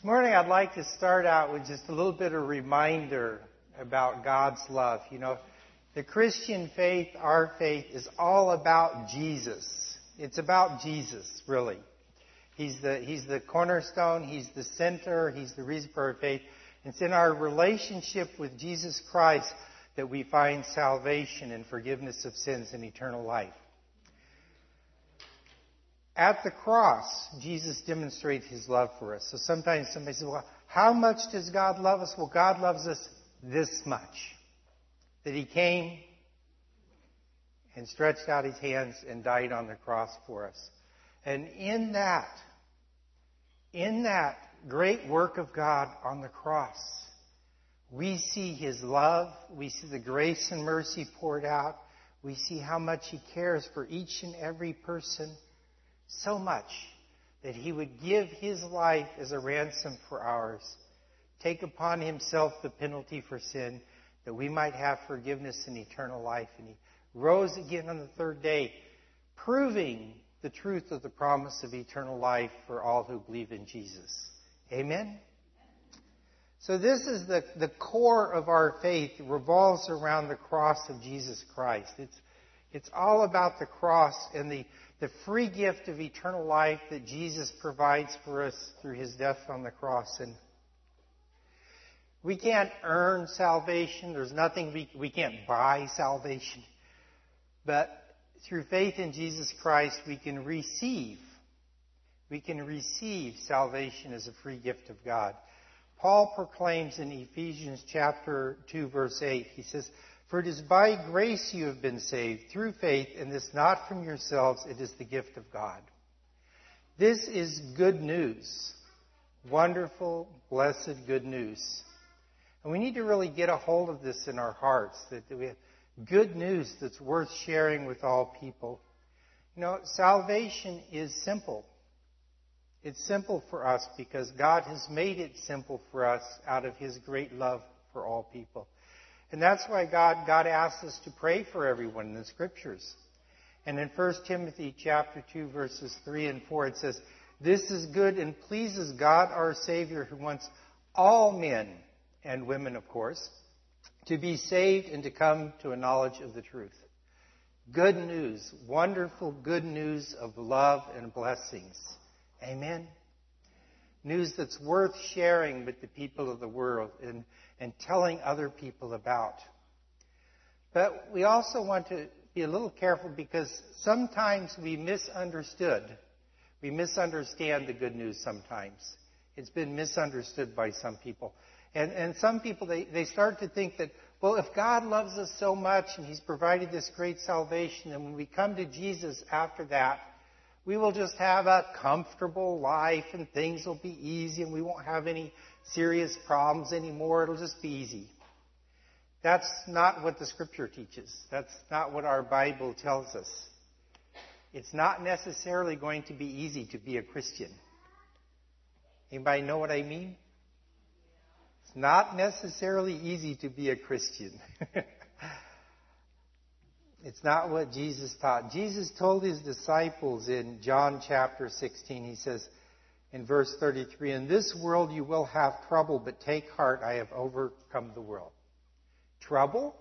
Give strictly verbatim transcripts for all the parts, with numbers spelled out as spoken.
This morning I'd like to start out with just a little bit of reminder about God's love. You know, the Christian faith, our faith, is all about Jesus. It's about Jesus, really. He's the, he's the cornerstone, He's the center, He's the reason for our faith. It's in our relationship with Jesus Christ that we find salvation and forgiveness of sins and eternal life. At the cross, Jesus demonstrates His love for us. So sometimes somebody says, well, how much does God love us? Well, God loves us this much. That He came and stretched out His hands and died on the cross for us. And in that, in that great work of God on the cross, we see His love, we see the grace and mercy poured out, we see how much He cares for each and every person. So much that He would give His life as a ransom for ours, take upon Himself the penalty for sin, that we might have forgiveness and eternal life. And He rose again on the third day, proving the truth of the promise of eternal life for all who believe in Jesus. Amen? So this is the, the core of our faith. It revolves around the cross of Jesus Christ. It's, it's all about the cross and the The free gift of eternal life that Jesus provides for us through His death on the cross. And we can't earn salvation. There's nothing we, we can't buy salvation. But through faith in Jesus Christ, we can receive. We can receive salvation as a free gift of God. Paul proclaims in Ephesians chapter two, verse eight, he says, "For it is by grace you have been saved, through faith, and this not from yourselves, it is the gift of God." This is good news. Wonderful, blessed good news. And we need to really get a hold of this in our hearts, that we have good news that's worth sharing with all people. You know, salvation is simple. It's simple for us because God has made it simple for us out of His great love for all people. And that's why God, God asks us to pray for everyone in the Scriptures. And in First Timothy chapter two, verses three and four, it says, "This is good and pleases God our Savior, who wants all men," and women, of course, "to be saved and to come to a knowledge of the truth." Good news, wonderful good news of love and blessings. Amen? News that's worth sharing with the people of the world and, and telling other people about. But we also want to be a little careful because sometimes we misunderstood. We misunderstand the good news sometimes. It's been misunderstood by some people. And, and some people, they, they start to think that, well, if God loves us so much and He's provided this great salvation, and when we come to Jesus after that, we will just have a comfortable life and things will be easy and we won't have any serious problems anymore. It'll just be easy. That's not what the Scripture teaches. That's not what our Bible tells us. It's not necessarily going to be easy to be a Christian. Anybody know what I mean? It's not necessarily easy to be a Christian. It's not what Jesus taught. Jesus told His disciples in John chapter sixteen, He says in verse thirty-three, "In this world you will have trouble, but take heart, I have overcome the world." Trouble?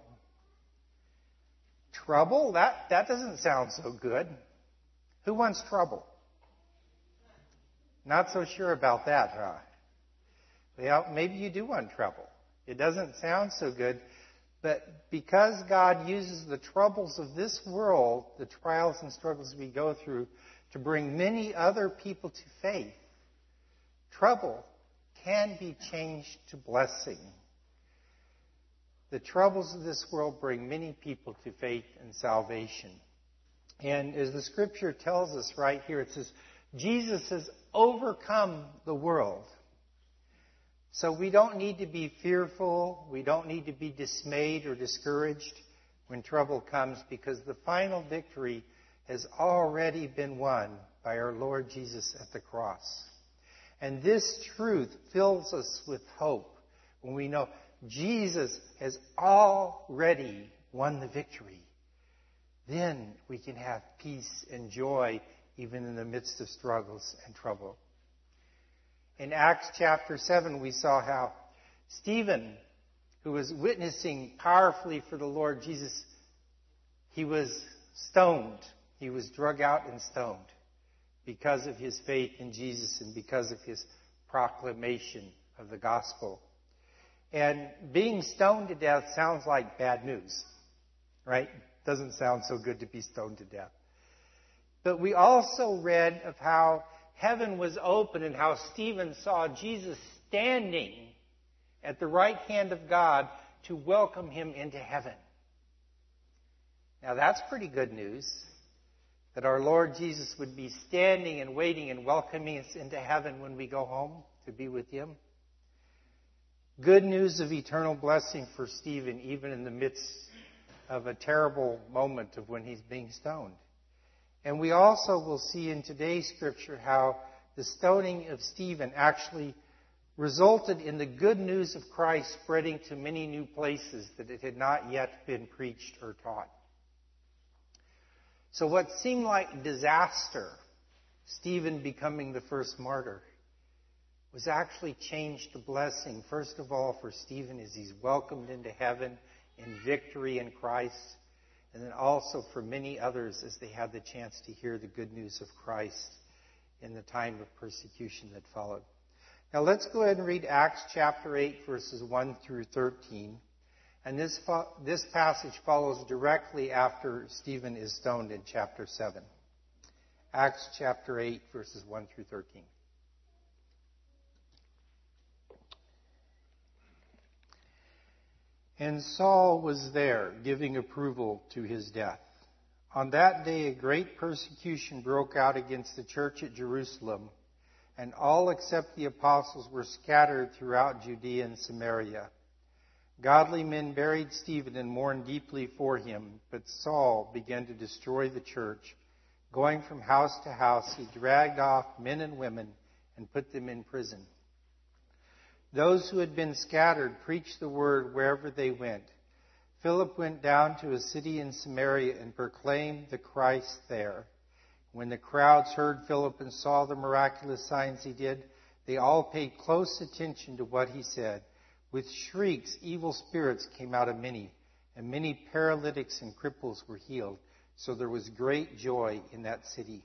Trouble? That, that doesn't sound so good. Who wants trouble? Not so sure about that, huh? Well, maybe you do want trouble. It doesn't sound so good. But because God uses the troubles of this world, the trials and struggles we go through, to bring many other people to faith, trouble can be changed to blessing. The troubles of this world bring many people to faith and salvation. And as the Scripture tells us right here, it says, Jesus has overcome the world. So we don't need to be fearful. We don't need to be dismayed or discouraged when trouble comes, because the final victory has already been won by our Lord Jesus at the cross. And this truth fills us with hope when we know Jesus has already won the victory. Then we can have peace and joy even in the midst of struggles and trouble. In Acts chapter seven, we saw how Stephen, who was witnessing powerfully for the Lord Jesus, he was stoned. He was drug out and stoned because of his faith in Jesus and because of his proclamation of the gospel. And being stoned to death sounds like bad news, right? Doesn't sound so good to be stoned to death. But we also read of how heaven was open and how Stephen saw Jesus standing at the right hand of God to welcome him into heaven. Now that's pretty good news, that our Lord Jesus would be standing and waiting and welcoming us into heaven when we go home to be with him. Good news of eternal blessing for Stephen, even in the midst of a terrible moment of when he's being stoned. And we also will see in today's scripture how the stoning of Stephen actually resulted in the good news of Christ spreading to many new places that it had not yet been preached or taught. So what seemed like disaster, Stephen becoming the first martyr, was actually changed to blessing, first of all for Stephen as he's welcomed into heaven in victory in Christ, and then also for many others as they had the chance to hear the good news of Christ in the time of persecution that followed. Now let's go ahead and read Acts chapter eight, verses one through thirteen. And this, fo- this passage follows directly after Stephen is stoned in chapter seven. Acts chapter eight, verses one through thirteen. And Saul was there, giving approval to his death. On that day a great persecution broke out against the church at Jerusalem, and all except the apostles were scattered throughout Judea and Samaria. Godly men buried Stephen and mourned deeply for him, but Saul began to destroy the church. Going from house to house, he dragged off men and women and put them in prison. Those who had been scattered preached the word wherever they went. Philip went down to a city in Samaria and proclaimed the Christ there. When the crowds heard Philip and saw the miraculous signs he did, they all paid close attention to what he said. With shrieks, evil spirits came out of many, and many paralytics and cripples were healed. So there was great joy in that city.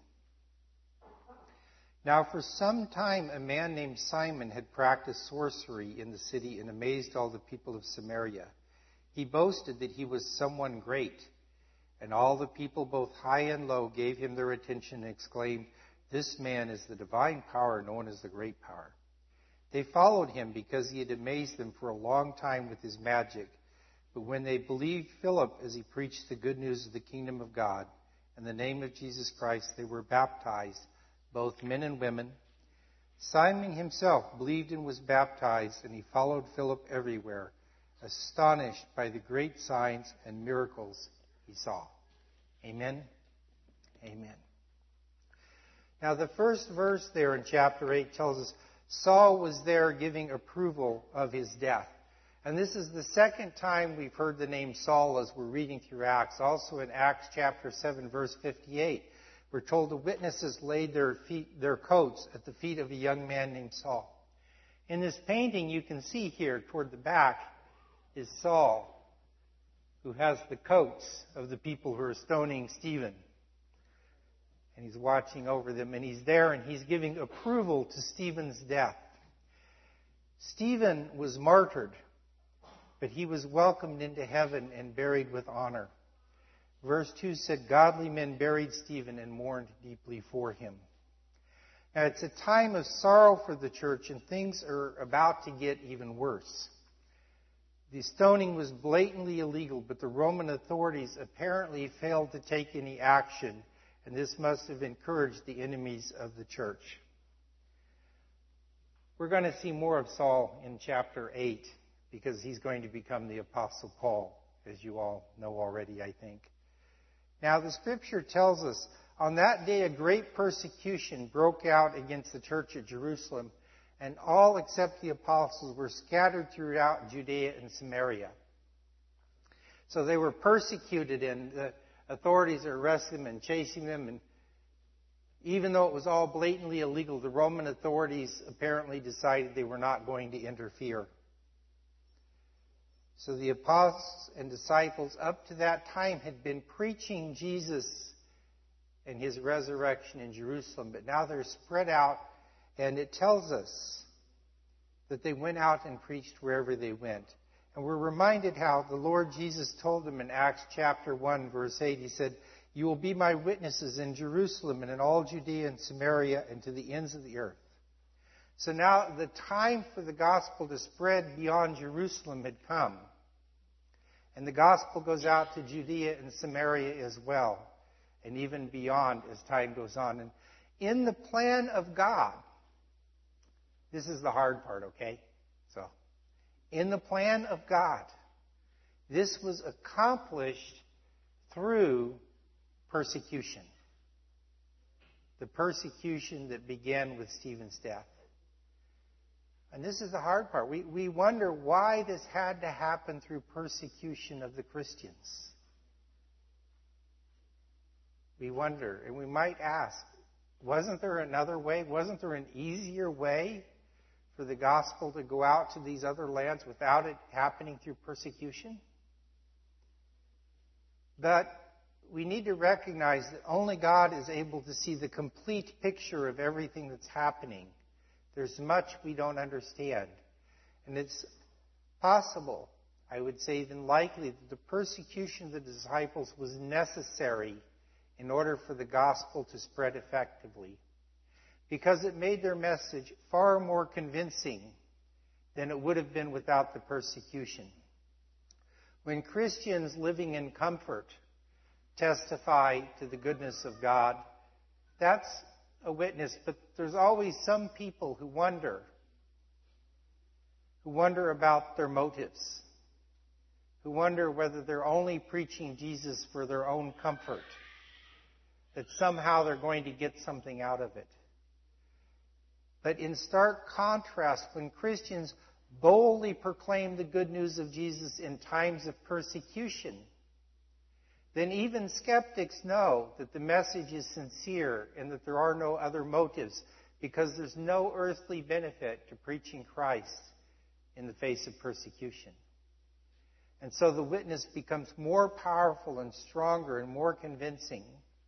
Now for some time a man named Simon had practiced sorcery in the city and amazed all the people of Samaria. He boasted that he was someone great. And all the people, both high and low, gave him their attention and exclaimed, "This man is the divine power known as the great power." They followed him because he had amazed them for a long time with his magic. But when they believed Philip as he preached the good news of the kingdom of God and the name of Jesus Christ, they were baptized, both men and women. Simon himself believed and was baptized, and he followed Philip everywhere, astonished by the great signs and miracles he saw. Amen? Amen. Now the first verse there in chapter eight tells us Saul was there giving approval of his death. And this is the second time we've heard the name Saul as we're reading through Acts. Also in Acts chapter seven, verse fifty-eight, we're told the witnesses laid their feet, their coats at the feet of a young man named Saul. In this painting you can see here toward the back is Saul, who has the coats of the people who are stoning Stephen. And he's watching over them, and he's there, and he's giving approval to Stephen's death. Stephen was martyred, but he was welcomed into heaven and buried with honor. Verse two said, "Godly men buried Stephen and mourned deeply for him." Now, it's a time of sorrow for the church, and things are about to get even worse. The stoning was blatantly illegal, but the Roman authorities apparently failed to take any action, and this must have encouraged the enemies of the church. We're going to see more of Saul in chapter eight, because he's going to become the Apostle Paul, as you all know already, I think. Now, the Scripture tells us, on that day a great persecution broke out against the church at Jerusalem, and all except the apostles were scattered throughout Judea and Samaria. So they were persecuted, and the authorities are arresting them and chasing them. And Even though it was all blatantly illegal, the Roman authorities apparently decided they were not going to interfere. So the apostles and disciples up to that time had been preaching Jesus and his resurrection in Jerusalem, but now they're spread out, and it tells us that they went out and preached wherever they went. And we're reminded how the Lord Jesus told them in Acts chapter one, verse eight, he said, "You will be my witnesses in Jerusalem and in all Judea and Samaria and to the ends of the earth." So now the time for the gospel to spread beyond Jerusalem had come. And the gospel goes out to Judea and Samaria as well, and even beyond as time goes on. And in the plan of God, this is the hard part, okay? So, in the plan of God, this was accomplished through persecution. The persecution that began with Stephen's death. And this is the hard part. We, we wonder why this had to happen through persecution of the Christians. We wonder, and we might ask, wasn't there another way? Wasn't there an easier way for the gospel to go out to these other lands without it happening through persecution? But we need to recognize that only God is able to see the complete picture of everything that's happening. There's much we don't understand. And it's possible, I would say even likely, that the persecution of the disciples was necessary in order for the gospel to spread effectively, because it made their message far more convincing than it would have been without the persecution. When Christians living in comfort testify to the goodness of God, that's a witness, but there's always some people who wonder, who wonder about their motives, who wonder whether they're only preaching Jesus for their own comfort, that somehow they're going to get something out of it. But in stark contrast, when Christians boldly proclaim the good news of Jesus in times of persecution, then even skeptics know that the message is sincere and that there are no other motives, because there's no earthly benefit to preaching Christ in the face of persecution. And so the witness becomes more powerful and stronger and more convincing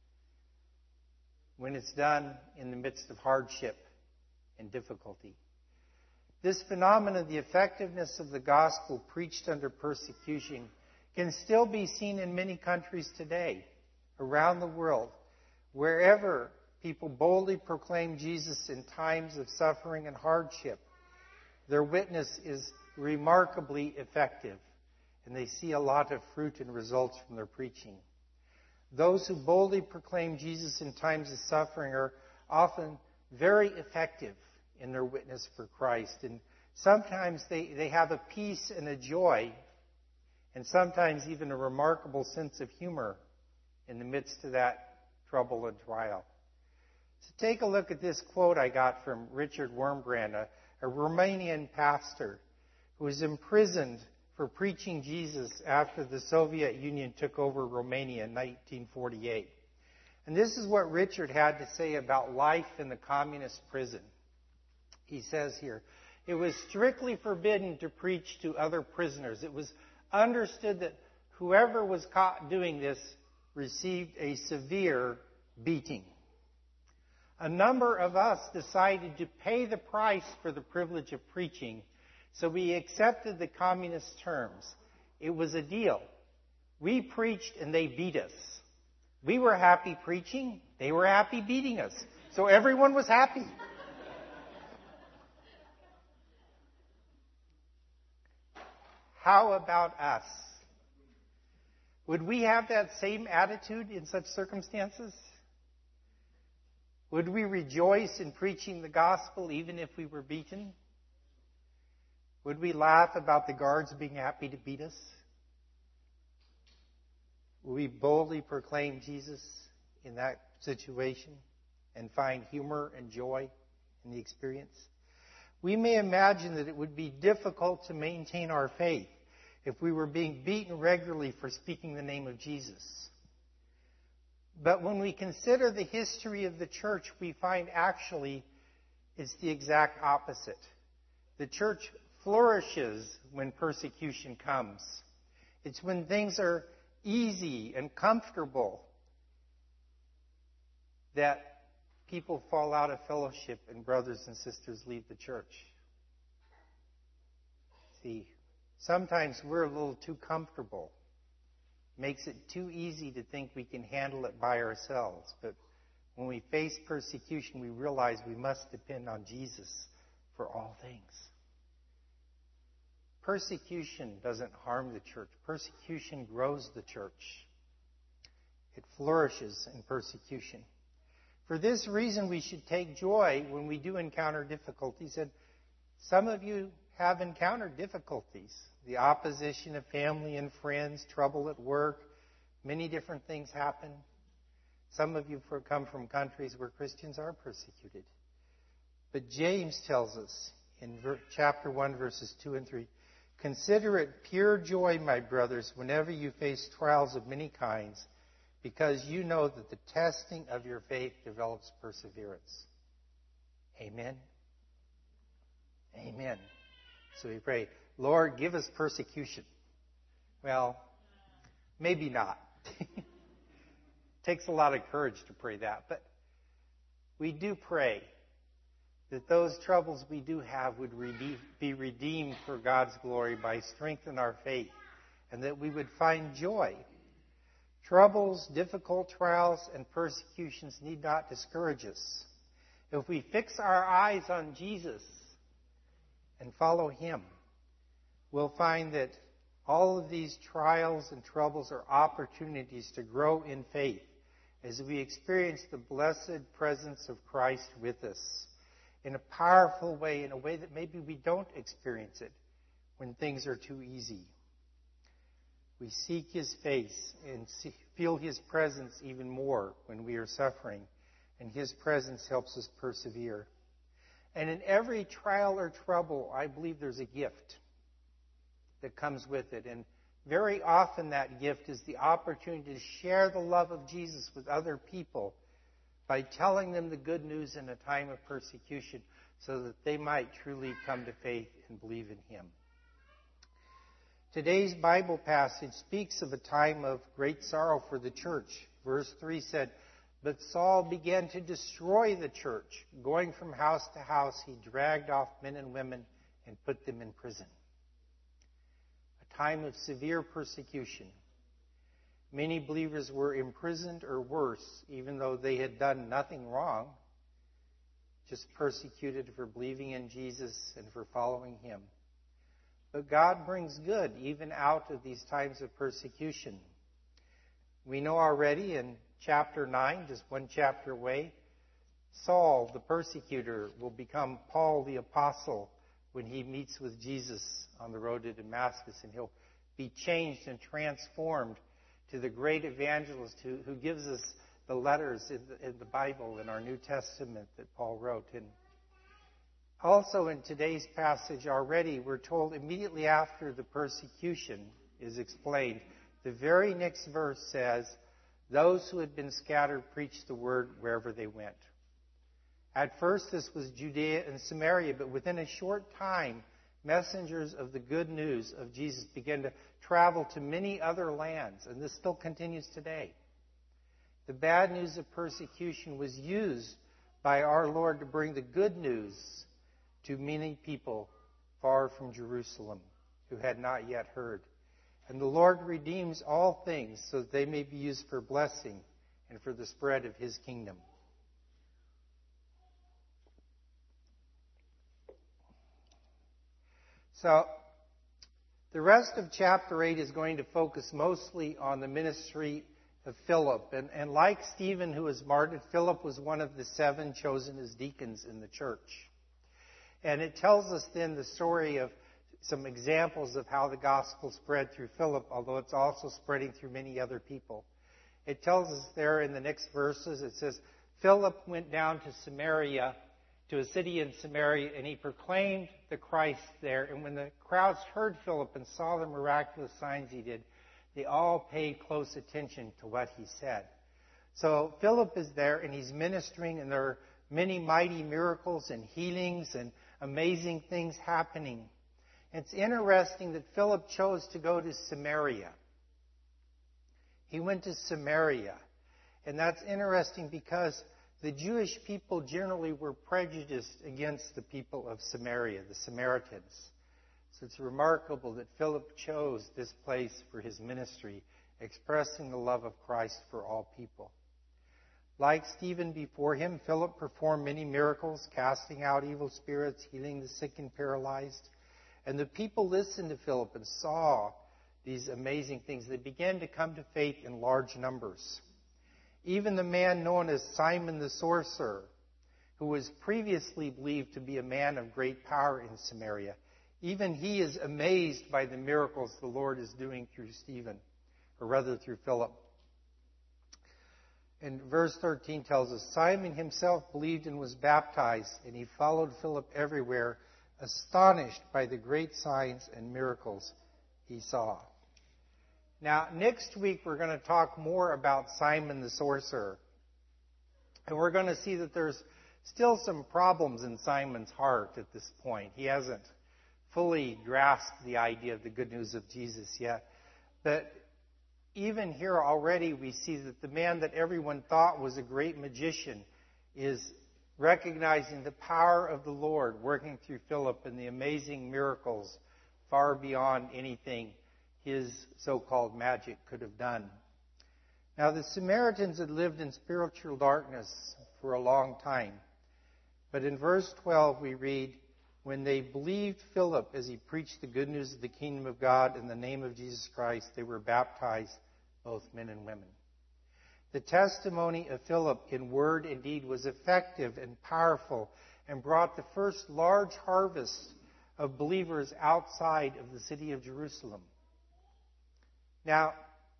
when it's done in the midst of hardship and difficulty. This phenomenon, the effectiveness of the gospel preached under persecution, can still be seen in many countries today, around the world. Wherever people boldly proclaim Jesus in times of suffering and hardship, their witness is remarkably effective, and they see a lot of fruit and results from their preaching. Those who boldly proclaim Jesus in times of suffering are often very effective in their witness for Christ. And sometimes they, they have a peace and a joy, and sometimes even a remarkable sense of humor in the midst of that trouble and trial. So take a look at this quote I got from Richard Wurmbrand, a, a Romanian pastor who was imprisoned for preaching Jesus after the Soviet Union took over Romania in nineteen forty-eight. And this is what Richard had to say about life in the communist prison. He says here, "It was strictly forbidden to preach to other prisoners. It was understood that whoever was caught doing this received a severe beating. A number of us decided to pay the price for the privilege of preaching, so we accepted the communist terms. It was a deal. We preached and they beat us. We were happy preaching, they were happy beating us. So everyone was happy." How about us? Would we have that same attitude in such circumstances? Would we rejoice in preaching the gospel even if we were beaten? Would we laugh about the guards being happy to beat us? Would we boldly proclaim Jesus in that situation and find humor and joy in the experience? We may imagine that it would be difficult to maintain our faith if we were being beaten regularly for speaking the name of Jesus. But when we consider the history of the church, we find actually it's the exact opposite. The church flourishes when persecution comes. It's when things are easy and comfortable that people fall out of fellowship and brothers and sisters leave the church. See, sometimes we're a little too comfortable. Makes it too easy to think we can handle it by ourselves. But when we face persecution, we realize we must depend on Jesus for all things. Persecution doesn't harm the church. Persecution grows the church. It flourishes in persecution. For this reason, we should take joy when we do encounter difficulties. And some of you have encountered difficulties. The opposition of family and friends, trouble at work, many different things happen. Some of you come from countries where Christians are persecuted. But James tells us in chapter one, verses two and three, "Consider it pure joy, my brothers, whenever you face trials of many kinds, because you know that the testing of your faith develops perseverance." Amen. Amen. So we pray, Lord, give us persecution. Well, maybe not. Takes a lot of courage to pray that. But we do pray that those troubles we do have would be redeemed for God's glory by strengthening our faith, and that we would find joy. Troubles, difficult trials, and persecutions need not discourage us. If we fix our eyes on Jesus and follow Him, we'll find that all of these trials and troubles are opportunities to grow in faith as we experience the blessed presence of Christ with us in a powerful way, in a way that maybe we don't experience it when things are too easy. We seek His face and see, feel His presence even more when we are suffering, and His presence helps us persevere. And in every trial or trouble, I believe there's a gift that comes with it. And very often that gift is the opportunity to share the love of Jesus with other people by telling them the good news in a time of persecution so that they might truly come to faith and believe in Him. Today's Bible passage speaks of a time of great sorrow for the church. Verse three said, "But Saul began to destroy the church. Going from house to house, he dragged off men and women and put them in prison." A time of severe persecution. Many believers were imprisoned or worse, even though they had done nothing wrong, just persecuted for believing in Jesus and for following Him. But God brings good even out of these times of persecution. We know already in chapter nine, just one chapter away, Saul, the persecutor, will become Paul the apostle when he meets with Jesus on the road to Damascus, and he'll be changed and transformed to the great evangelist who, who gives us the letters in the, in the Bible, in our New Testament that Paul wrote. And also in today's passage already, we're told immediately after the persecution is explained, the very next verse says, "Those who had been scattered preached the word wherever they went." At first this was Judea and Samaria, but within a short time, messengers of the good news of Jesus began to travel to many other lands, and this still continues today. The bad news of persecution was used by our Lord to bring the good news to many people far from Jerusalem who had not yet heard. And the Lord redeems all things so that they may be used for blessing and for the spread of His kingdom. So, the rest of chapter eight is going to focus mostly on the ministry of Philip. And, and like Stephen, who was martyred, Philip was one of the seven chosen as deacons in the church. And it tells us then the story of some examples of how the gospel spread through Philip, although it's also spreading through many other people. It tells us there in the next verses, it says, Philip went down to Samaria, to a city in Samaria, and he proclaimed the Christ there. And when the crowds heard Philip and saw the miraculous signs he did, they all paid close attention to what he said. So Philip is there, and he's ministering, and there are many mighty miracles and healings and amazing things happening. It's interesting that Philip chose to go to Samaria. He went to Samaria. And that's interesting because the Jewish people generally were prejudiced against the people of Samaria, the Samaritans. So it's remarkable that Philip chose this place for his ministry, expressing the love of Christ for all people. Like Stephen before him, Philip performed many miracles, casting out evil spirits, healing the sick and paralyzed. And the people listened to Philip and saw these amazing things. They began to come to faith in large numbers. Even the man known as Simon the sorcerer, who was previously believed to be a man of great power in Samaria, even he is amazed by the miracles the Lord is doing through Stephen, or rather through Philip. And verse thirteen tells us, Simon himself believed and was baptized, and he followed Philip everywhere, astonished by the great signs and miracles he saw. Now, next week we're going to talk more about Simon the sorcerer. And we're going to see that there's still some problems in Simon's heart at this point. He hasn't fully grasped the idea of the good news of Jesus yet. But even here already we see that the man that everyone thought was a great magician is recognizing the power of the Lord working through Philip and the amazing miracles far beyond anything his so-called magic could have done. Now, the Samaritans had lived in spiritual darkness for a long time. But in verse twelve we read, when they believed Philip as he preached the good news of the kingdom of God in the name of Jesus Christ, they were baptized, both men and women. The testimony of Philip in word and deed was effective and powerful and brought the first large harvest of believers outside of the city of Jerusalem. Now,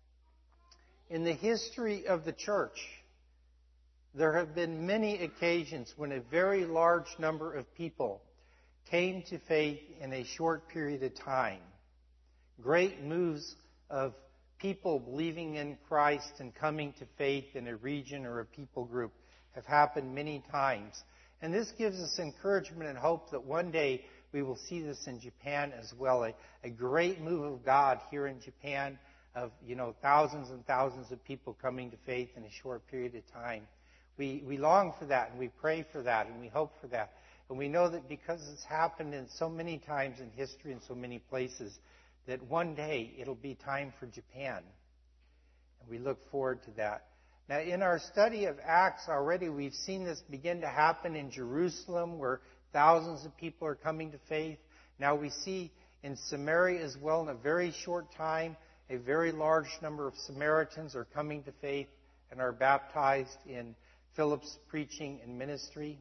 in the history of the church, there have been many occasions when a very large number of people came to faith in a short period of time. Great moves of people believing in Christ and coming to faith in a region or a people group have happened many times. And this gives us encouragement and hope that one day we will see this in Japan as well. A, a great move of God here in Japan of, you know, thousands and thousands of people coming to faith in a short period of time. We, we long for that, and we pray for that, and we hope for that. And we know that because it's happened in so many times in history in so many places, that one day it'll be time for Japan. And we look forward to that. Now, in our study of Acts already, we've seen this begin to happen in Jerusalem, where thousands of people are coming to faith. Now we see in Samaria as well, in a very short time, a very large number of Samaritans are coming to faith and are baptized in Philip's preaching and ministry.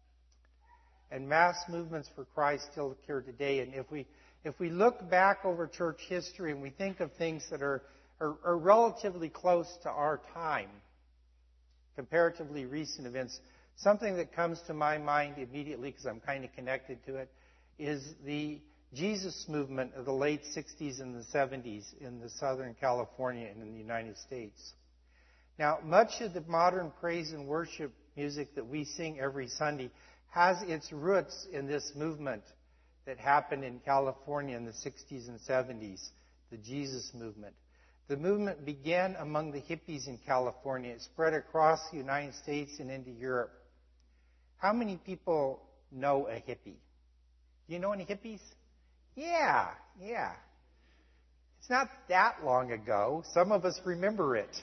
And mass movements for Christ still occur today. And if we if we look back over church history and we think of things that are, are, are relatively close to our time, comparatively recent events, something that comes to my mind immediately, because I'm kind of connected to it, is the Jesus movement of the late sixties and the seventies in the Southern California and in the United States. Now, much of the modern praise and worship music that we sing every Sunday has its roots in this movement that happened in California in the sixties and seventies, the Jesus movement. The movement began among the hippies in California. It spread across the United States and into Europe. How many people know a hippie? Do you know any hippies? Yeah, yeah. It's not that long ago. Some of us remember it.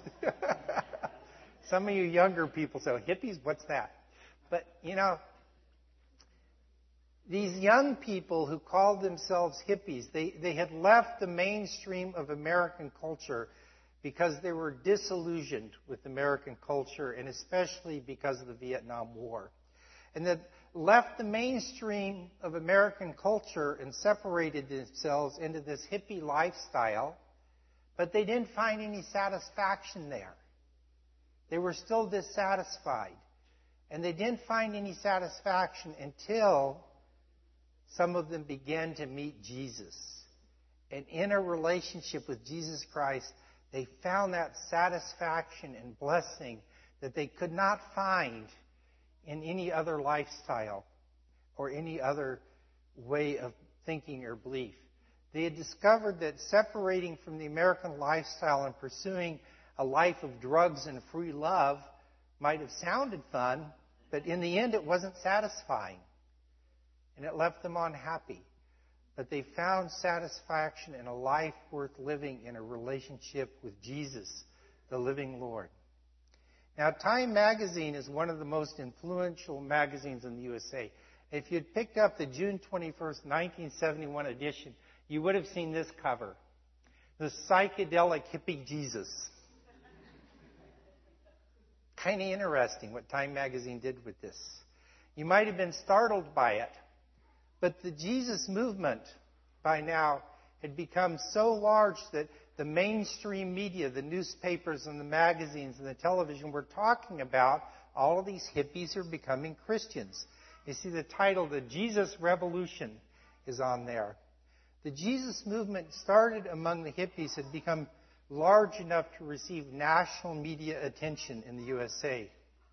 Some of you younger people say, hippies, what's that? But, you know, these young people who called themselves hippies, they, they had left the mainstream of American culture because they were disillusioned with American culture, and especially because of the Vietnam War. And that left the mainstream of American culture and separated themselves into this hippie lifestyle, but they didn't find any satisfaction there. They were still dissatisfied. And they didn't find any satisfaction until some of them began to meet Jesus. And in a relationship with Jesus Christ, they found that satisfaction and blessing that they could not find in any other lifestyle or any other way of thinking or belief. They had discovered that separating from the American lifestyle and pursuing a life of drugs and free love might have sounded fun, but in the end it wasn't satisfying. And it left them unhappy. But they found satisfaction in a life worth living in a relationship with Jesus, the living Lord. Now, Time magazine is one of the most influential magazines in the U S A. If you'd picked up the June twenty-first, nineteen seventy-one edition, you would have seen this cover. The psychedelic hippie Jesus. Kind of interesting what Time magazine did with this. You might have been startled by it. But the Jesus movement by now had become so large that the mainstream media, the newspapers and the magazines and the television were talking about all of these hippies are becoming Christians. You see the title, The Jesus Revolution, is on there. The Jesus movement started among the hippies, had become large enough to receive national media attention in the U S A.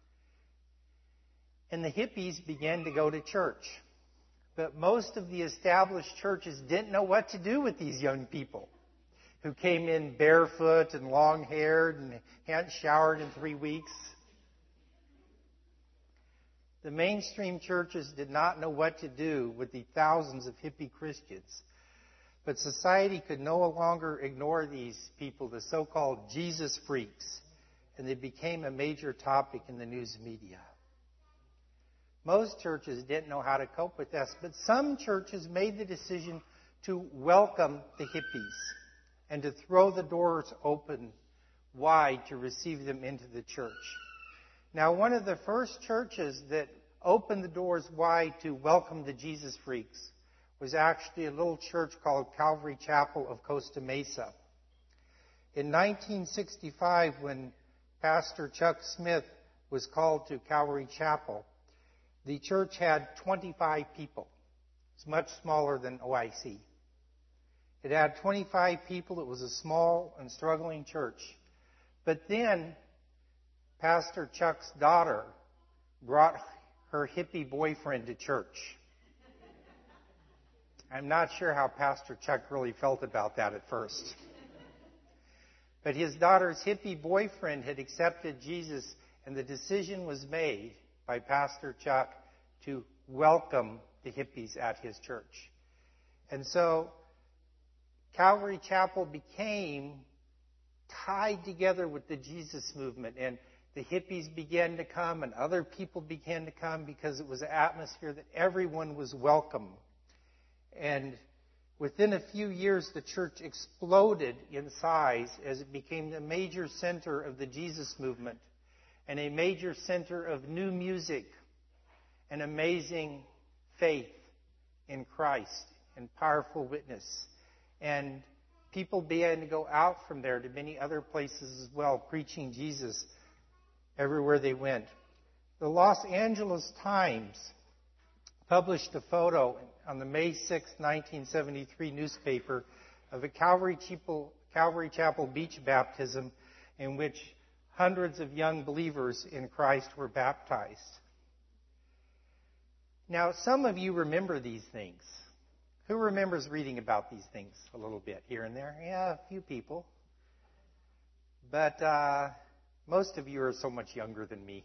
And the hippies began to go to church. But most of the established churches didn't know what to do with these young people who came in barefoot and long-haired and hadn't showered in three weeks. The mainstream churches did not know what to do with the thousands of hippie Christians. But society could no longer ignore these people, the so-called Jesus freaks, and they became a major topic in the news media. Most churches didn't know how to cope with this, but some churches made the decision to welcome the hippies and to throw the doors open wide to receive them into the church. Now, one of the first churches that opened the doors wide to welcome the Jesus freaks was actually a little church called Calvary Chapel of Costa Mesa. In nineteen sixty-five, when Pastor Chuck Smith was called to Calvary Chapel, the church had twenty-five people. It's much smaller than O I C. It had twenty-five people. It was a small and struggling church. But then Pastor Chuck's daughter brought her hippie boyfriend to church. I'm not sure how Pastor Chuck really felt about that at first. But his daughter's hippie boyfriend had accepted Jesus, and the decision was made by Pastor Chuck to welcome the hippies at his church. And so Calvary Chapel became tied together with the Jesus movement, and the hippies began to come and other people began to come because it was an atmosphere that everyone was welcome. And within a few years, the church exploded in size as it became the major center of the Jesus movement and a major center of new music and amazing faith in Christ and powerful witness. And people began to go out from there to many other places as well, preaching Jesus everywhere they went. The Los Angeles Times published a photo on the May sixth, nineteen seventy-three newspaper of a Calvary Chapel, Calvary Chapel beach baptism in which hundreds of young believers in Christ were baptized. Now, some of you remember these things. Who remembers reading about these things a little bit here and there? Yeah, a few people. But uh, most of you are so much younger than me.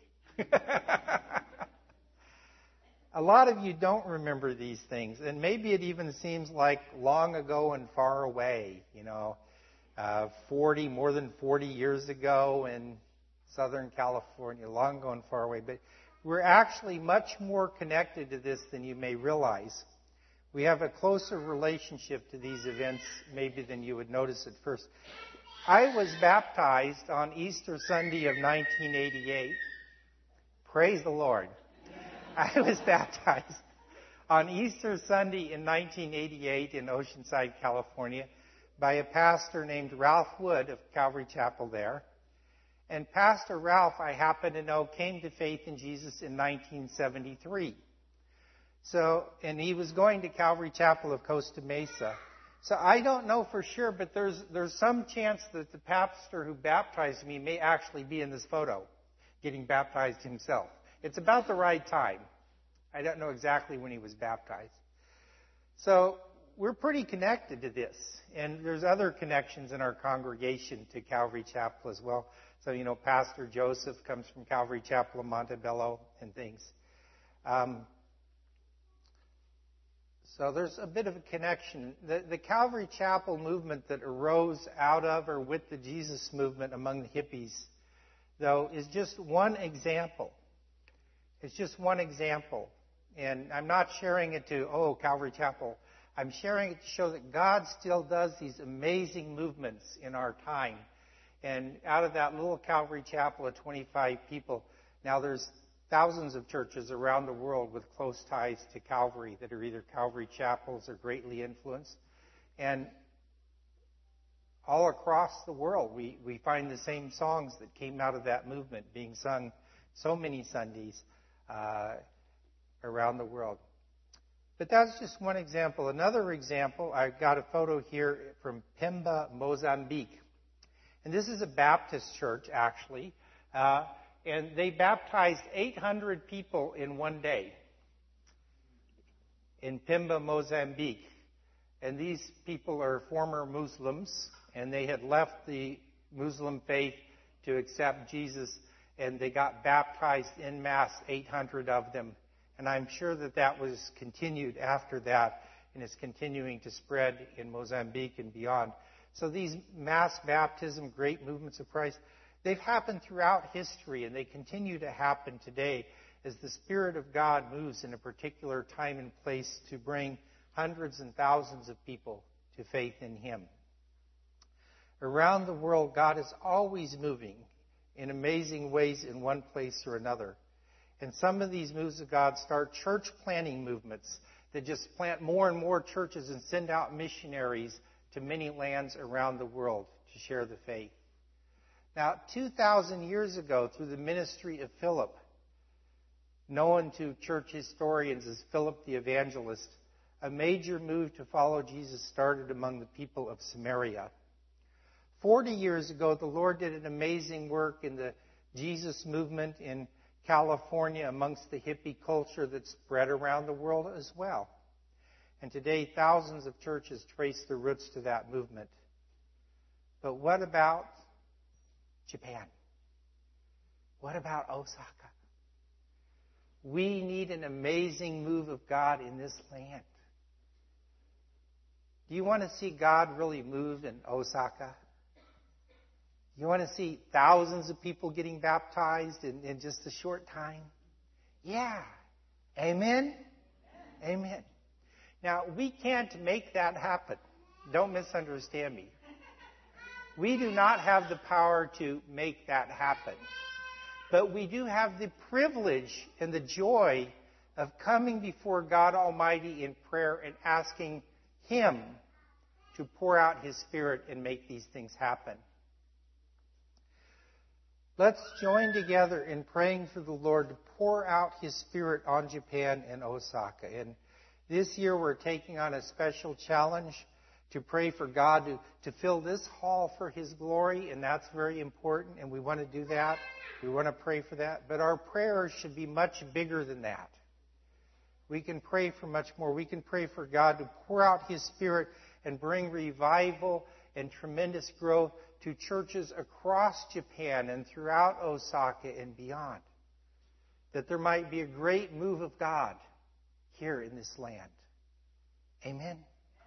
A lot of you don't remember these things, and maybe it even seems like long ago and far away, you know, uh, forty, more than forty years ago in Southern California, long ago and far away. But we're actually much more connected to this than you may realize. We have a closer relationship to these events maybe than you would notice at first. I was baptized on Easter Sunday of nineteen eighty-eight. Praise the Lord. I was baptized on Easter Sunday in nineteen eighty-eight in Oceanside, California, by a pastor named Ralph Wood of Calvary Chapel there. And Pastor Ralph, I happen to know, came to faith in Jesus in nineteen seventy-three. So, and he was going to Calvary Chapel of Costa Mesa. So I don't know for sure, but there's there's some chance that the pastor who baptized me may actually be in this photo. getting baptized himself. It's about the right time. I don't know exactly when he was baptized. So we're pretty connected to this. And there's other connections in our congregation to Calvary Chapel as well. So, you know, Pastor Joseph comes from Calvary Chapel in Montebello and things. Um, so there's a bit of a connection. The, the Calvary Chapel movement that arose out of or with the Jesus movement among the hippies, though, is just one example. It's just one example. And I'm not sharing it to, oh, Calvary Chapel. I'm sharing it to show that God still does these amazing movements in our time. And out of that little Calvary Chapel of twenty-five people, now there's thousands of churches around the world with close ties to Calvary that are either Calvary Chapels or greatly influenced. And all across the world, we, we find the same songs that came out of that movement being sung so many Sundays uh, around the world. But that's just one example. Another example, I've got a photo here from Pemba, Mozambique. And this is a Baptist church, actually. Uh, and they baptized eight hundred people in one day in Pemba, Mozambique. And these people are former Muslims, and they had left the Muslim faith to accept Jesus, and they got baptized en masse, eight hundred of them. And I'm sure that that was continued after that, and is continuing to spread in Mozambique and beyond. So these mass baptism, great movements of Christ, they've happened throughout history, and they continue to happen today as the Spirit of God moves in a particular time and place to bring hundreds and thousands of people to faith in Him. Around the world, God is always moving in amazing ways in one place or another. And some of these moves of God start church planting movements that just plant more and more churches and send out missionaries to many lands around the world to share the faith. Now, two thousand years ago, through the ministry of Philip, known to church historians as Philip the Evangelist, a major move to follow Jesus started among the people of Samaria. Forty years ago, the Lord did an amazing work in the Jesus movement in California amongst the hippie culture that spread around the world as well. And today, thousands of churches trace their roots to that movement. But what about Japan? What about Osaka? We need an amazing move of God in this land. Do you want to see God really move in Osaka? You want to see thousands of people getting baptized in, in just a short time? Yeah. Amen? Amen. Now, we can't make that happen. Don't misunderstand me. We do not have the power to make that happen. But we do have the privilege and the joy of coming before God Almighty in prayer and asking Him to pour out His Spirit and make these things happen. Let's join together in praying for the Lord to pour out His Spirit on Japan and Osaka. And this year we're taking on a special challenge to pray for God to, to fill this hall for His glory, and that's very important, and we want to do that. We want to pray for that. But our prayers should be much bigger than that. We can pray for much more. We can pray for God to pour out His Spirit and bring revival and tremendous growth to churches across Japan and throughout Osaka and beyond. That there might be a great move of God here in this land. Amen.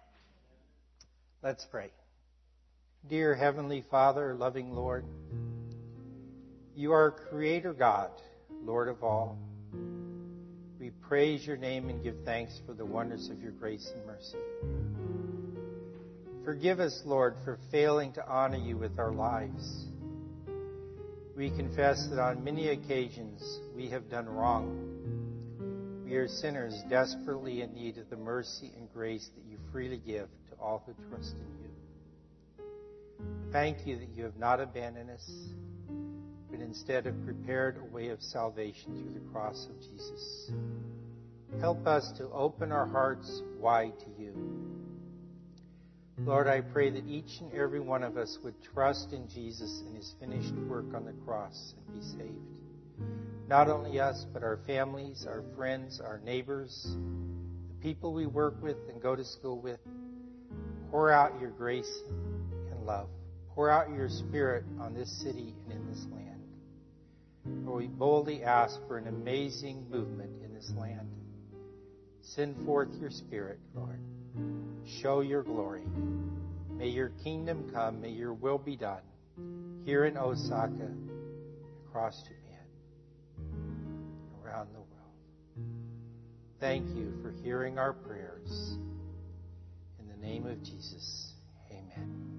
Let's pray. Dear Heavenly Father, loving Lord, You are Creator God, Lord of all. We praise Your name and give thanks for the wonders of Your grace and mercy. Forgive us, Lord, for failing to honor You with our lives. We confess that on many occasions we have done wrong. We are sinners desperately in need of the mercy and grace that You freely give to all who trust in You. Thank You that You have not abandoned us, but instead have prepared a way of salvation through the cross of Jesus. Help us to open our hearts wide to You. Lord, I pray that each and every one of us would trust in Jesus and His finished work on the cross and be saved. Not only us, but our families, our friends, our neighbors, the people we work with and go to school with. Pour out your grace and love. Pour out your Spirit on this city and in this land. Lord, we boldly ask for an amazing movement in this land. Send forth your Spirit, Lord. Show your glory. May your kingdom come. May your will be done here in Osaka, across Japan, around the world. Thank you for hearing our prayers. In the name of Jesus, amen.